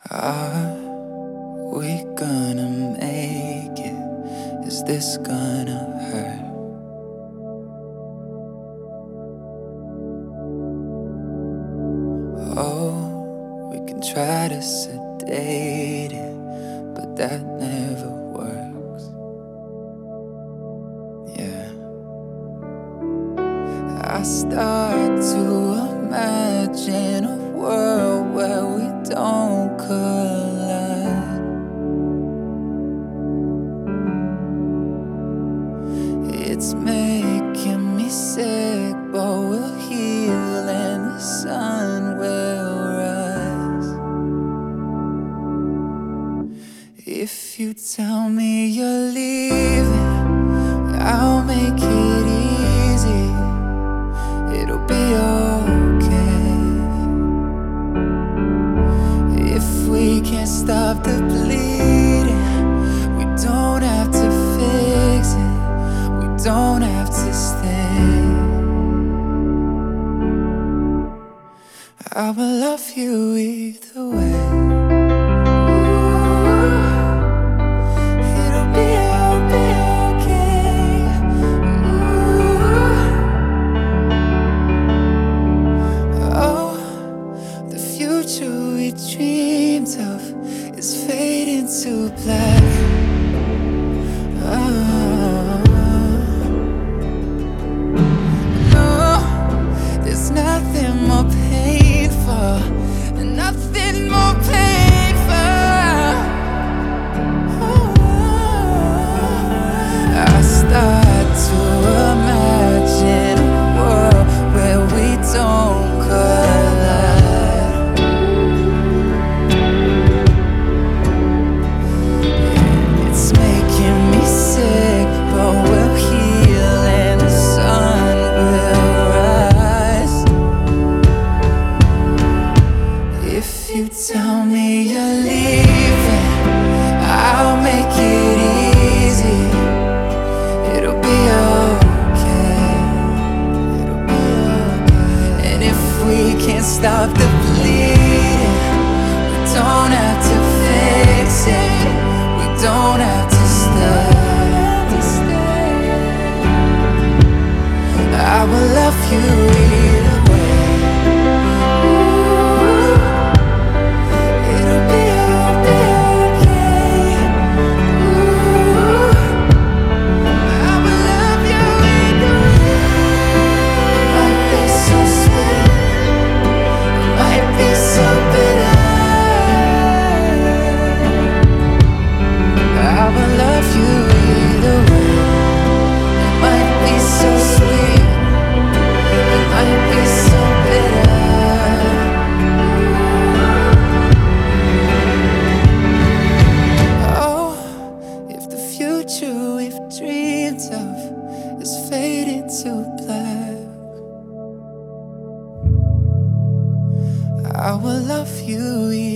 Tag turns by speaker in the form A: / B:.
A: Are we gonna make it? Is this gonna hurt? Oh, we can try to sedate it, but that never works. Yeah, I start to imagine a world where we don't collide. It's making me sick, but we'll heal and the sun will rise. If you tell me you're leaving, I'll make it easy. It'll be okay. If we can't stop the bleeding, we don't have to fix it. We don't have to stay. I will love you either way. It'll be okay. Oh, the future we dreamed of is fading to black. No, there's nothing more painful, nothing more painful. I start to imagine a world where we don't collide. It's making me sick, but we'll heal and the sun will rise. If you tell me you're leaving, I'll make it easy. It'll be okay. It'll be okay. And if we can't stop the bleeding, we don't have to fix it. We don't have to stay. I will love you either way. It'll be okay. I will love you either way. It might be so sweet, it might be so bitter. I will love you either way. It might be so sweet, it might be so bitter. Oh, if the future we've dreamed of is fading to black, I will love you